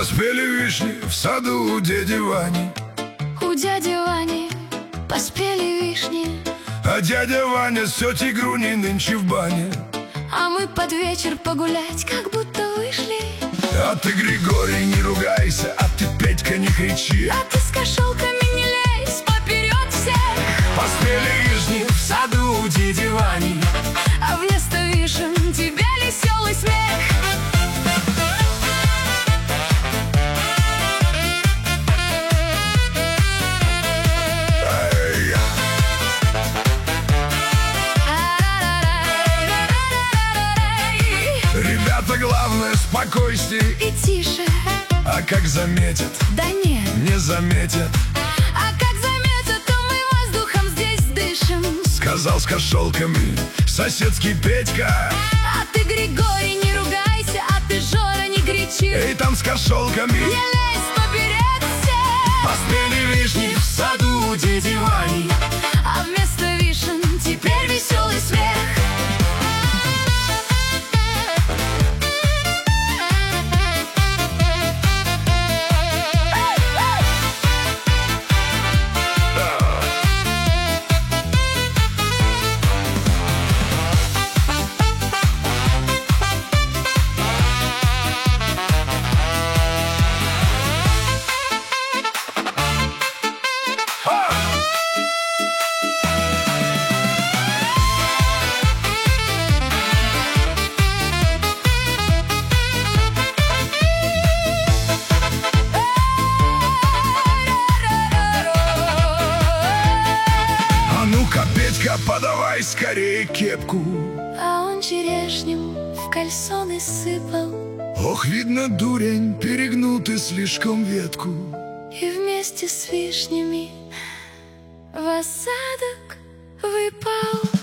Поспели вишни в саду у дяди Вани. У дяди Вани поспели вишни, А дядя Ваня с тетей Груней нынче в бане. а мы под вечер погулять как будто вышли. А ты, Григорий, не ругайся, а ты, Петька, не кричи. А ты с кошелками не лезь поперед всех. Поспели вишни в саду у дяди Вани. А вместо вишен тебе веселый смех. Ребята, главное спокойствие И тише, А как заметят, да нет. не заметят. А как заметят, то мы воздухом здесь дышим. Сказал с кошелками соседский Петька. А ты, Григорий, не ругайся, а ты, Жора, не кричи. Эй, там с кошелками Не лезь поперед всех. поспели вишни в саду у дяди Вани. А вместо вишен теперь веселый смех. Петька, подавай скорее кепку. А он черешню в кальсоны сыпал. Ох, видно, дурень, перегнул ты слишком ветку. И вместе с вишнями в осадок выпал.